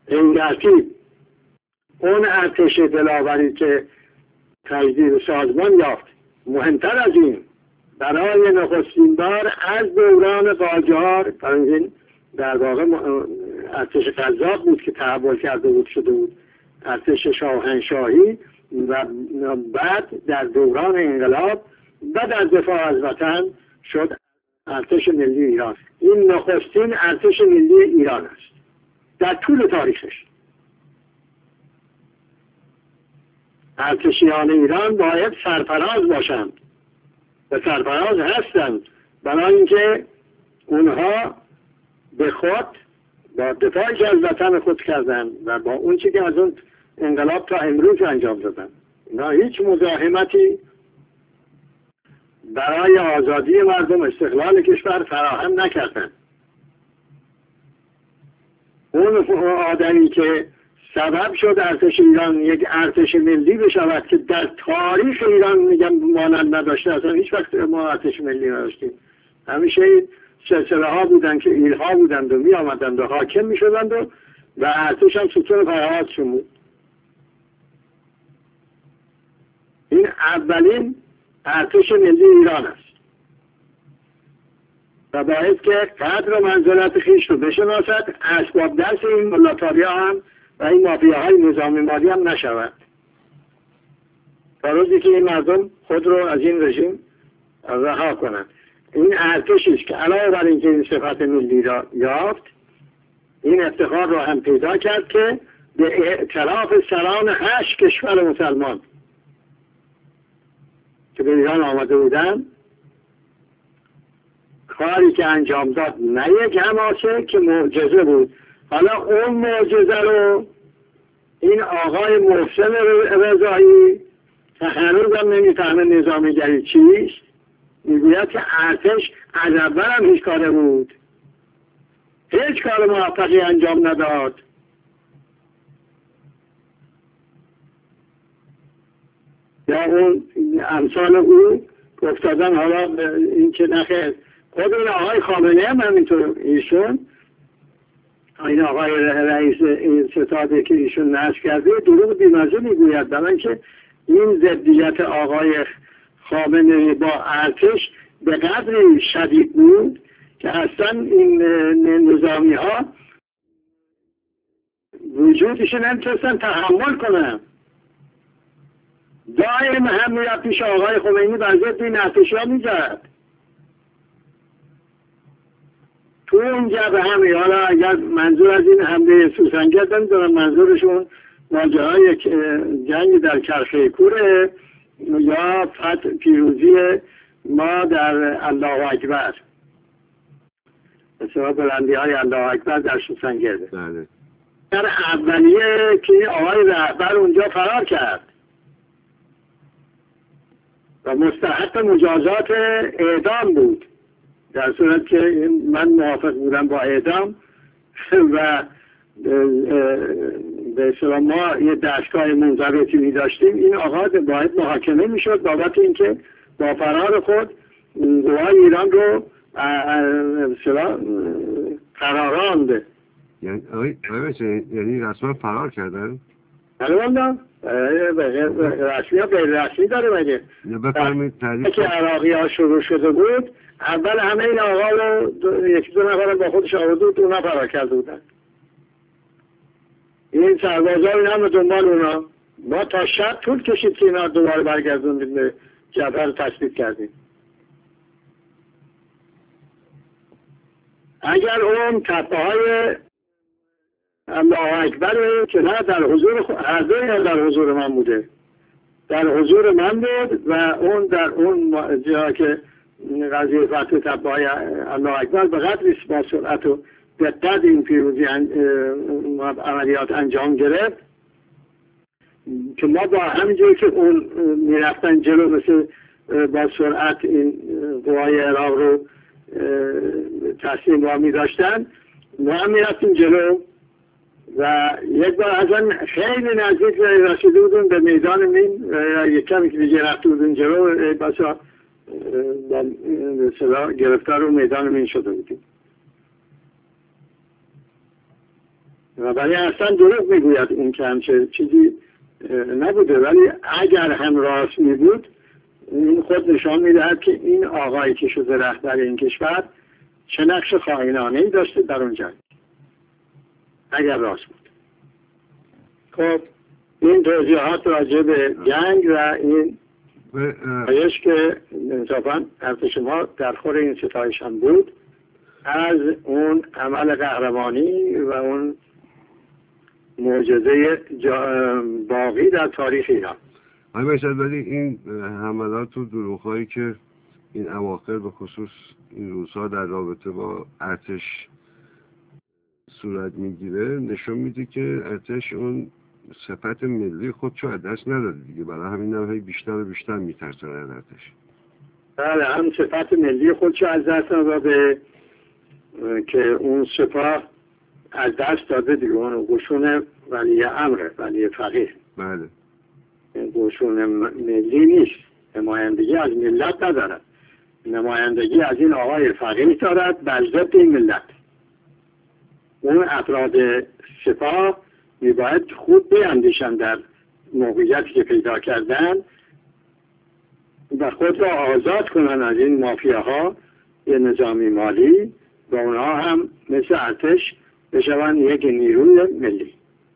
این اون ارتش دلاوری که تجدید سازمان یافت، مهمتر از این برای نخستین بار از دوران قاجار، در واقع ارتش قزاق بود که تحول کرده بود شده بود ارتش شاهنشاهی، و بعد در دوران انقلاب بعد از دفاع از وطن شد ارتش ملی ایران. این نخستین ارتش ملی ایران است در طول تاریخش. ارتشیان ایران باید سرفراز باشند و سرفراز هستند، برای اینکه اونها به خود با دفاعی که از وطن خود کردن و با اون چی که از اون انقلاب تا امروز انجام دادن، اینا هیچ مزاحمتی برای آزادی مردم، استقلال کشور فراهم نکردن. اون آدمی که سبب شد ارتش ایران یک ارتش ملی بشود که در تاریخ ایران میگم مانند نداشته، اصلا هیچ وقت ما ارتش ملی نداشتیم، همیشه سلسله ها بودن که ایلها بودند و می آمدند و حاکم می شدند و ارتش هم ستون فرهادشون بود. این اولین ارتش ملی ایران است و باید که قدر و منزلت خویش رو بشناسد، اسباب دست این ملاتاریا هم و این مافیاهای نظامی مالی هم نشود، تا روزی که این مردم خود رو از این رژیم رها کنند. این ارتشی است که علاوه بر اینکه این صفت ملی را یافت، این افتخار رو هم پیدا کرد که به اعتراف سران 8 کشور مسلمان که به ایران آمده بودن، کاری که انجام داد نه یک حماسه که معجزه بود. حالا اون معجزه رو این آقای محسن رضایی که هنوز هم نمیفهمه نظامیگری چیست، میگوید که ارتش از اول هم هیچ کاره بود، هیچ کار موفقی انجام نداد. یا اون امثال او گفتادن. حالا این که نخیر خود این آقای خامنه هم همینطور، ایشون این آقای رئیس این ستاده که ایشون نشر کرده دروغ بیمزه میگوید، برای اینکه این ضدیت آقای خامنه با ارتش به قدری شدید بود که اصلا این نظامی ها وجودشون نمیتونستن تحمل کنن. دائم هم میرفت پیش آقای خمینی بر ضد این ارتشی ها میزد. تو اون جبهه همه، حالا اگر منظور از این حمله سوسنگر نمیدونم منظورشون ماجرای جنگ در کرخه کوره یا پیروزی ما در الله اکبر، مثلا بلندی های الله اکبر در سوسنگرده. در اولیه که آقای رهبر اونجا فرار کرد و مستحق مجازات اعدام بود، در صورت که من موافق بودم با اعدام و به اصطلاح ما یه دستگاه منضبطی می داشتیم، این آقا باید محاکمه می شد بابت اینکه با فرار خود قوای ایران رو به اصطلاح فراراند. یعنی رسما فرار کردن؟ بله والله رسمی ها غیر رسمی داره مگه؟ بفرمایید تعریف. که عراقی ها شروع شده بود، اول همه این آقا رو یکی دو نفر با خودش آورده بود، اونا فرار کرده بودن. این سربازا این هم دنبال اونا، ما تا شب طول کشید که اینا دوباره برگردوندیم به جبهه رو تثبیت کردیم. اگر اون تپه های الله اکبر که نه در حضور هر دوی در حضور من بوده، در حضور من بود و اون در اون جا که قضیه فتح تپه های الله اکبر به قدری با سرعت و دقت این پیروزی عملیات انجام گرفت که ما با همینجور که اون میرفتن جلو مثل با سرعت این قوای عراق رو تسلیم وامی داشتن، ما هم میرفتیم جلو و یک بار اصلا خیلی نزدیک رسیده بودیم به میدان مین، یک کمی که دیگه رفته بودیم جلو بسا گرفتار رو میدان مین شده بودیم. و برای اصلا دروغ میگوید اون که همچه چیزی نبوده، ولی اگر هم راست میبود این خود نشان میدهد که این آقایی که شده رهبر این کشور چه نقش خائنانه‌ای داشته در اون جنگ اگر راست بود. خب این توضیحات راجع به جنگ و این ستایش که انصافاً ارتش ما در خور این ستایش هم بود از اون عمل قهرمانی و اون معجزه باقی در تاریخ ایران. آقای مشهد، ولی این حملات و دروغ‌هایی که این اواخر به خصوص این روزها در رابطه با ارتش صورت میگیره نشون میده که ارتش اون صفت ملی خودشو از دست نداده دیگه، برای همین هم بیشتر و بیشتر میترسن از ارتش. بله، هم صفت ملی خودشو از دست نداده که اون سپاه از دست داده دیگه، اون قشون ولی امره، ولی فقیه. بله. قشون ملی نیست، نمایندگی از ملت ندارد، نمایندگی از این آقای فقیه دارد بر ضد این ملت. اون افراد سپاه میباید خود بیندیشن در موقعیتی که پیدا کردن و خود را آزاد کنن از این مافیاها یه نظامی مالی و اونها هم مثل ارتش بشون یک نیروی ملی.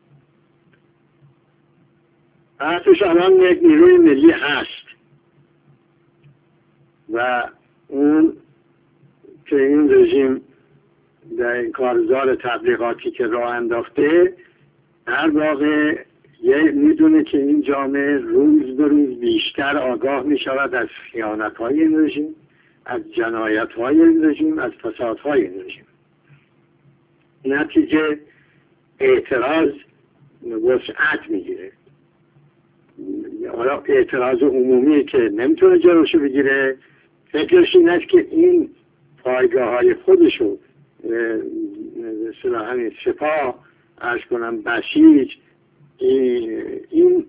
ارتش الان یک نیروی ملی هست و اون که این رژیم در این کارزار تبلیغاتی که راه انداخته هر واقع میدونه که این جامعه روز به روز بیشتر آگاه می شود از خیانت های این رژیم، از جنایت های این رژیم، از فساد های این رژیم. نتیجه اعتراض وسعت میگیره. حالا اعتراض عمومی که نمیتونه جلوشو بگیره، فکرش این است که این پایگاه های خودشو همین سپاه عرض کنم بسیج این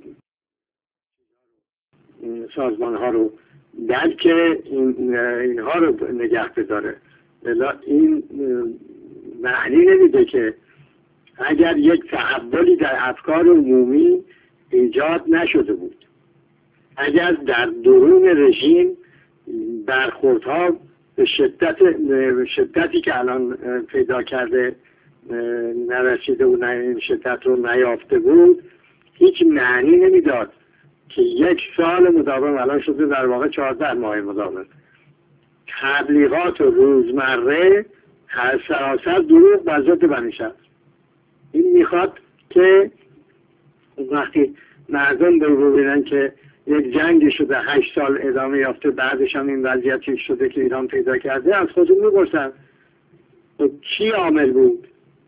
سازمان ها رو درک اینها رو نگه بداره. این معنی نمیده که اگر یک تحولی در افکار عمومی ایجاد نشده بود، اگر در درون رژیم برخوردها به شدتی که الان پیدا کرده نرسیده و این شدت رو نیافته بود، هیچ معنی نمیداد که یک سال مداوم، الان شده در واقع 14 ماه مداوم، تبلیغات و روزمره سراسر دروغ بر ضد بنی شهر. این میخواد که وقتی مردم ببینن که یک جنگی شده 8 سال ادامه یافته، بعدش هم این وضعیتی شده که ایران پیدا کرده، از خودشون میپرسن کی عامل بود؟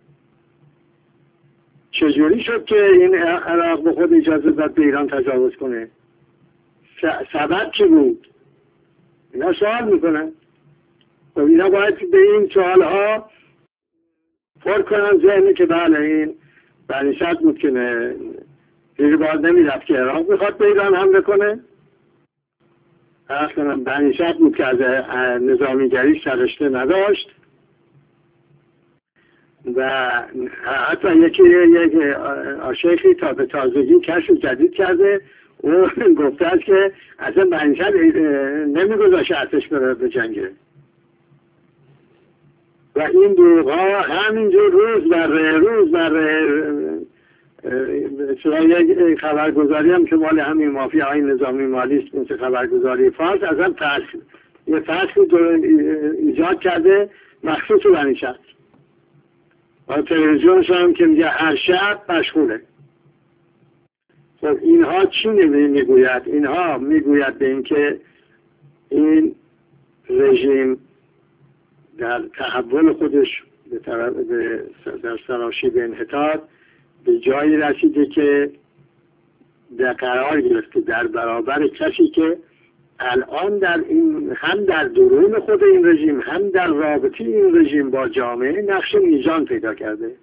چجوری شد که این عراق به خود اجازه داد به ایران تجاوز کنه؟ سبب چی بود؟ اینا سوال میکنن. و اینا باید به این سوالها پر کنن ذهنی که بله این بنی صدر بود که دیگه باید نمیرفت که عراق میخواد به ایران حمله کنه. اصلا بنی صدر بود که از نظامیگری سرشته نداشت و حتی یک شیخی تا به تازگی کشف جدید کرده، او گفته است که اصلا بنی صدر نمیگذاشت ارتش بره به جنگه و این دروغ‌ها همینجور روز بر یک خبرگزاری هم که مال همین مافیا های نظامی مالی است، مثل خبرگزاری فارس، از هم یه فصل ایجاد کرده مخصوص بنی صدر و تلویزیونش هم که میگه هر شب مشغوله. خب اینها چی میگوید؟ اینها میگوید به اینکه این رژیم در تحول خودش در سراشی به انحطاط به جایی رسیده که در قرار گرفته در برابر کسی که الان در این هم در درون خود این رژیم هم در رابطه این رژیم با جامعه نقش میزان پیدا کرده.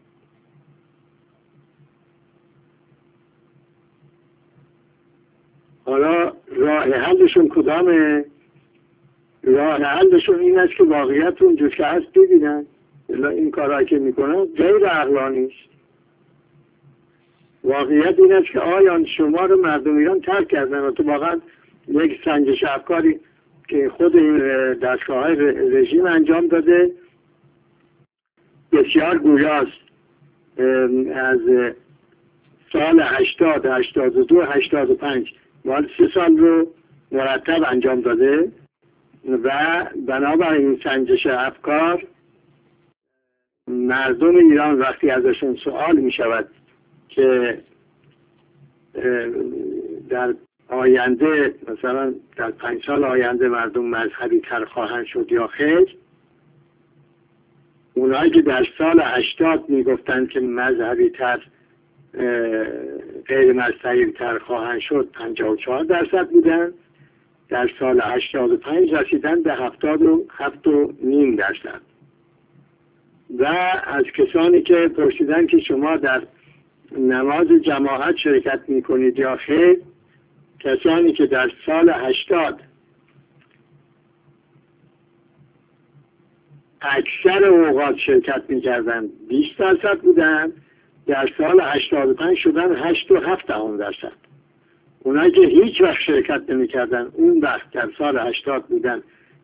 حالا راه حلشون کدامه؟ راه حلشون این است که واقعیت اونجور که هست ببینن. این کارهایی که میکنن غیر عقلانی است. واقعیت این است که آیا شما رو مردم ایران ترک کردن و تو واقعا یک سنجش افکاری که خود این دستگاه رژیم انجام داده بسیار گویاست از سال 80 82 85 مال 3 سال رو مرتب انجام داده و بنابراین این سنجش افکار مردم ایران وقتی ازشون سوال می شود که در آینده مثلا در 5 سال آینده مردم مذهبی تر خواهند شد یا خیر، اونایی که در سال 80 میگفتند که مذهبی تر غیر مذهبی تر خواهند شد 54% بودن، در سال 85 رسیدن به 77.5%. و از کسانی که پرسیدن که شما در نماز جماعت شرکت میکنید یا خیر، کسانی که در سال 80 اکثر اوقات شرکت میکردن 20% بودن، در سال 85 شدن 8.7%. اونایی که هیچ وقت شرکت نمیکردن اون وقت در سال 80 بودن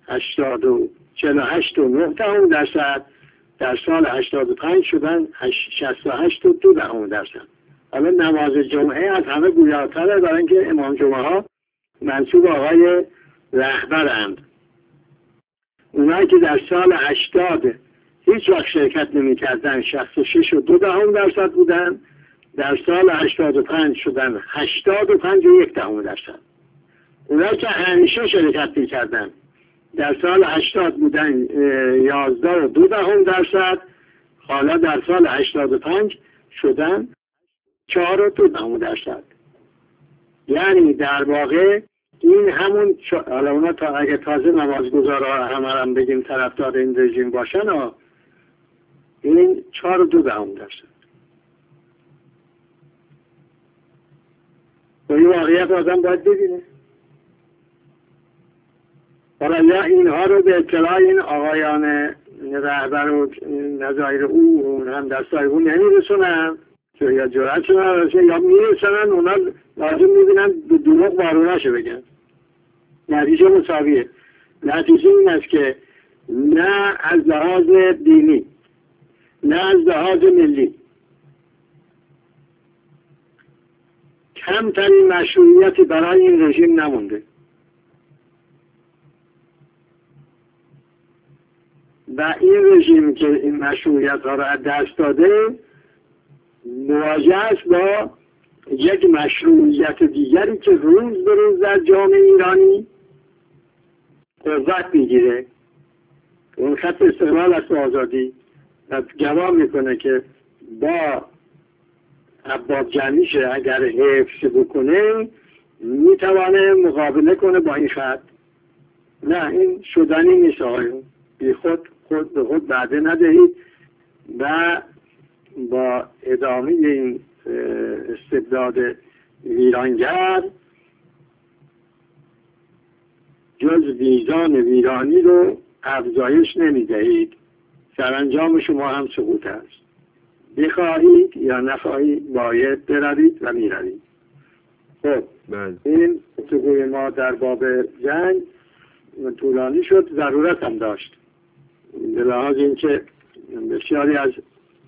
48.9%، در سال 85 شدن 68.2%. حالا نماز جمعه از همه گویاتره، برای اینکه امام جمعه ها منصوب آقای رهبرند. اونایی که در سال 80 هیچ وقت شرکت نمی کردن 66.2% بودن، در سال 85 شدن 85.1%. اونایی که همیشه شرکت می کردن در سال 80 بودن 11.2%، حالا در سال 85 شدن 4.2%. یعنی در واقع این همون حالا اونا تا اگه تازه نمازگزارها همه هم بگیم طرفدار این رژیم باشن این 4.2%. و این واقعیت آدم باید ببینه. حالا یا اینها رو به اطلاع این آقایان رهبر و نظایر او هم دستای او نمیرسونن که یا جرأتشون نداره یا میرسونن اونا لازم میبینن به دروغ بارونه‌شو بگن. نتیجه مساویه. نتیجه این است که نه از لحاظ دینی نه از لحاظ ملی کمترین مشروعیتی برای این رژیم نمونده و این رژیم که این مشروعیت ها را از دست داده مواجه است با یک مشروعیت دیگری که روز به روز در جامعه ایرانی قوت میگیره. اون خط استقلال است و آزادی و جواب میکنه که با ابواب جمعیش اگر حفظ بکنه میتوانه مقابله کنه با این خط. نه، این شدنی نیست آقایون. بی خود به خود وعده ندهید و با ادامه این استبداد ویرانگر جز میزان ویرانی رو افزایش نمیدهید. سرانجام شما هم سقوط است. بخواهید یا نخواهید باید بروید و میروید. خب این گفتگوی ما در باب جنگ طولانی شد، ضرورت هم داشت به لحاظ اینکه بسیاری از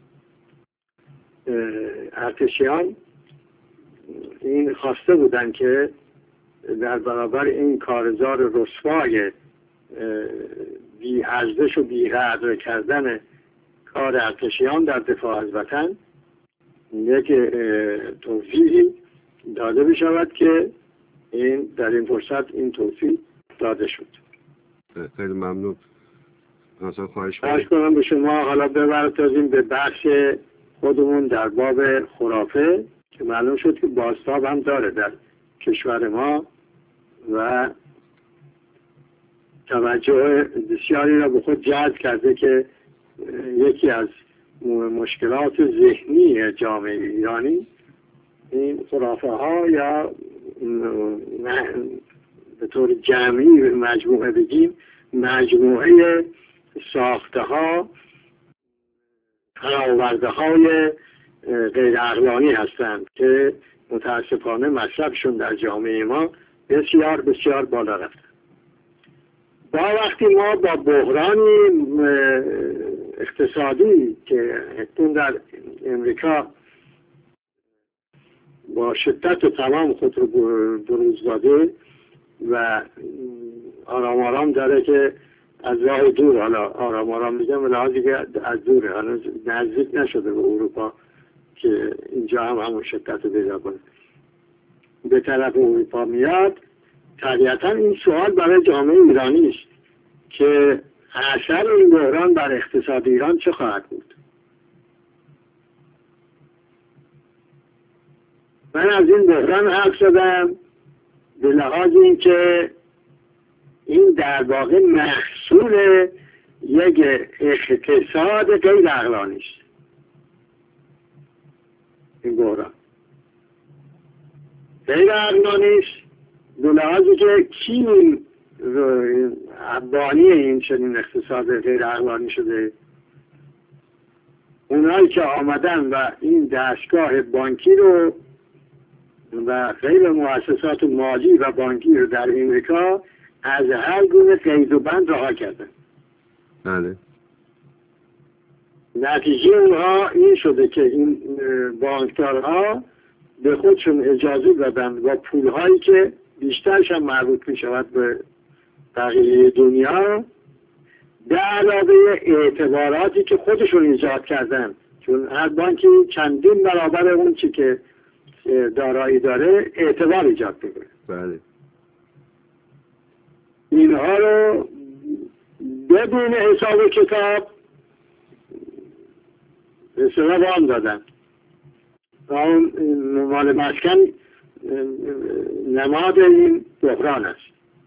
ارتشیان این خواسته بودن که در برابر این کارزار رسوای بی ارزش و بی قدر کردن کار ارتشیان در دفاع از وطن یک توفیقی داده بشود که این در این فرصت این توفیق داده شد. خیلی ممنون. خواهش کنم به شما حالا ببرتازیم به بخش خودمون در باب خرافه که معلوم شد که بازتاب هم داره در کشور ما و توجه بسیاری را به خود جلب کرده که یکی از مشکلات ذهنی جامعه ایرانی این خرافه ها یا به طور جمعی مجموعه بگیم مجموعه ساخته ها، فراورده های غیر عقلانی هستند که متاسفانه مصرفشون در جامعه ما بسیار بسیار بالا رفته. با وقتی ما با بحرانی اقتصادی که اکنون در امریکا با شدت و تمام خود رو بروز داده و آرام آرام داره که از راه دور، حالا آرام آرام میگم به لحاظی که از دوره، حالا نزدیک نشده به اروپا که اینجا هم همون شدت رو پیدا کنه، به طرف اروپا میاد. طبیعتا این سوال برای جامعه ایرانی است که اثر این بحران بر اقتصاد ایران چه خواهد بود. من از این بحران حرف زدم به لحاظ این که این در واقع محصول یک اقتصاد غیر عقلانی است. این بحران غیر عقلانی است به لحاظی که کی بانی این چنین اقتصاد غیر عقلانی شده؟ اونایی که آمدن و این دستگاه بانکی رو و غیر مؤسسات مالی و بانکی رو در امریکا از هر گونه قید و بند رها کردن. بله. نتیجه اونها این شده که این بانکدارها به خودشون اجازه دادن با پولهایی که بیشترش هم مربوط می شود به بقیه دنیا، به علاوه اعتباراتی که خودشون ایجاد کردن، چون هر بانکی چندین برابر اون چی که دارایی داره اعتبار ایجاد میکنه. بله. اینها رو بدون حساب کتاب به اصطلاح وام دادن. اون مال مسکن نماد این بحران است.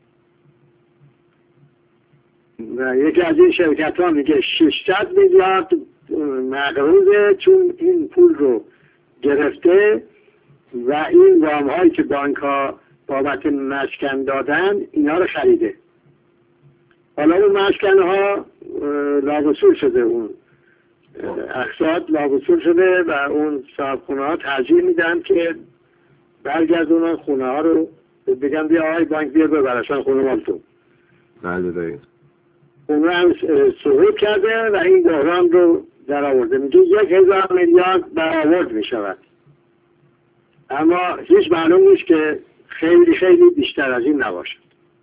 و یکی از این شرکت ها میگه 600 میلیارد مقروضه چون این پول رو گرفته و این وام هایی که بانک ها بابت مسکن دادن اینا رو خریده. حالا اون مسکن ها لاوصول شده، اون اقساط لاوصول شده و اون صاحب خونه ها ترجیح میدن که برگردونن خونه ها رو بگن بیا آقای بانک بیا ببرشن خونه مال تو. بله دقیق. خونه هم سقوط کرده و این بحران رو در آورده. میگه 1000 میلیارد برآورد میشود، اما هیچ معلوم نیست که خیلی خیلی بیشتر از این نباشد.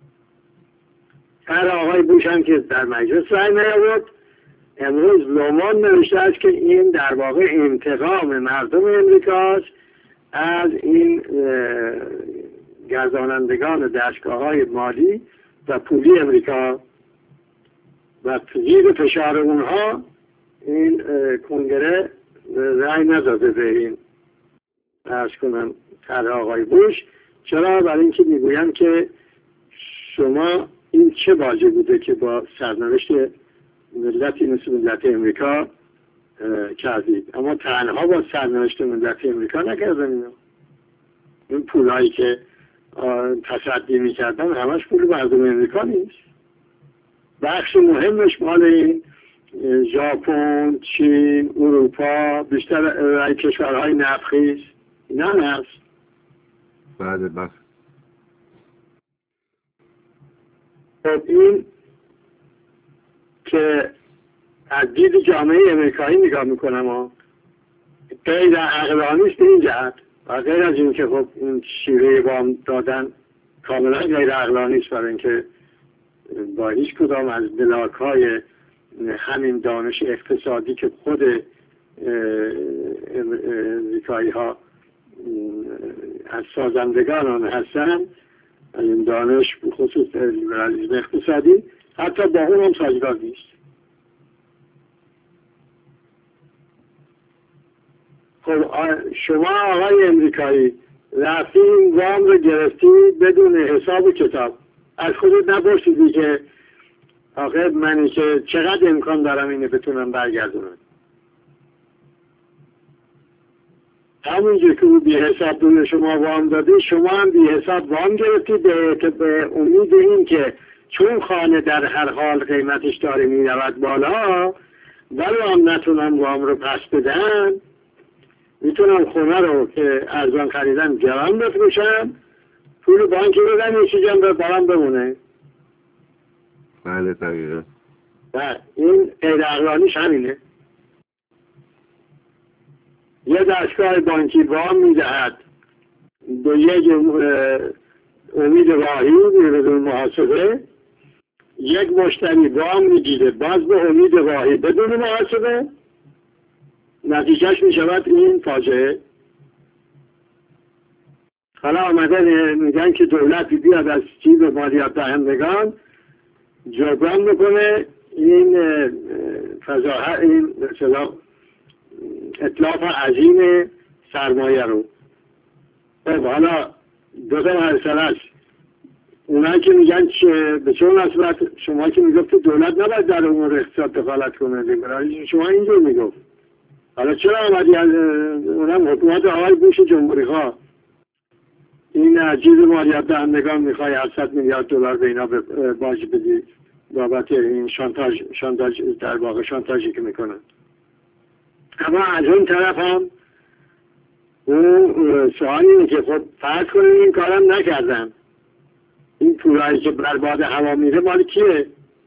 هر آقای بوش هم که در مجلس رای نیاورد، امروز لومان نوشته است که این در واقع انتقام مردم امریکاست از این گردانندگان دستگاه‌های مالی و پولی امریکا و زیر فشار اونها این کنگره رای نداده به این عرض کنم طرح آقای بوش. چرا؟ برای اینکه میگویم که شما این چه واجه بوده که با سرنوشت ملتی مثل ملت امریکا کردید، اما تنها با سرنوشت ملت امریکا نکردن. این پولایی که تصدی میکردن همش پول مردم امریکا نیست. بخش مهمش مال این ژاپن، چین، اروپا، بیشتر کشورهای نفتخیز اینا هست. بله بله. خب این که از دید جامعه امریکایی نگاه میکنم و غیر عقلانی است به این جهت و غیر از این که خب این شیوه وام دادن کاملا غیر عقلانی است، برای اینکه با هیچ کدام از بلاک‌های همین دانش اقتصادی که خود امریکایی ها از سازندگان آن هستن، از این دانش خصوص لیبرالیسم اقتصادی، حتی با اون هم سازگار نیست. خب شما آقای امریکایی رفتی این وام رو گرفتی بدون حساب و کتاب، از خودت نپرسیدی که آخه منی که چقدر امکان دارم اینو بتونم برگردونم؟ همونجور که او بی حساب دونه شما وام دادی، شما هم بی حساب وام گرفتی به امید این که چون خانه در هر حال قیمتش داره میرود بالا ولی هم نتونن وام رو پس بدن، میتونم خونه رو که ارزان خریدم گران بفروشم، پول بانکی بدم یه چیزم به برام بمونه. بله دقیقا. این عید اقلانیش همینه. یه دستگاه بانکی وام میدهد به یک امید واهی بدون محاسبه، یک مشتری وام میگیره باز به امید واهی بدون محاسبه، نتیجهش میشود این فاجعه. حالا آمدن میگن که دولت بیاد از جیب مالیات دهندگان جبران بکنه این فضاحت، این مثلا اطلاف عظیم سرمایه رو. حالا دو تا مسئله است. اونایی که میگن که به چون نسبت شما که میگفت دولت نباید در امور اقتصاد دخالت کنه، لیبرالیسم شما اینجور میگفت، حالا چرا آمدی از اونم حکومت آقای بوش جمهوری خواه این عجیب مالیات دهندگان میخوای 700 میلیارد دلار به اینا باج بدی بابت این شانتاج در واقع شانتاجی که میکنن. اما از اون طرف هم اون سوال اینه که خب فرض کنیم این کارم نکردن، این پولایی که برباد هوا میره مال کیه؟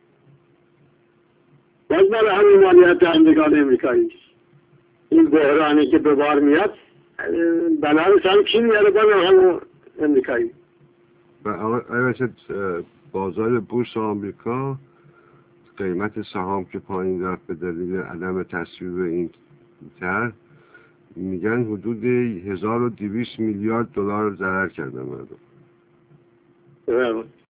باز مال همین مالیات دهندگان امریکایی. این بحرانی که به بار میاد بنابرای سر کی میاره؟ باز همون امریکایی. البته بازار بورس آمریکا قیمت سهام که پایین رفت به دلیل عدم تصویب این طرح، میگن حدود 1200 میلیارد دلار ضرر کردن مردم.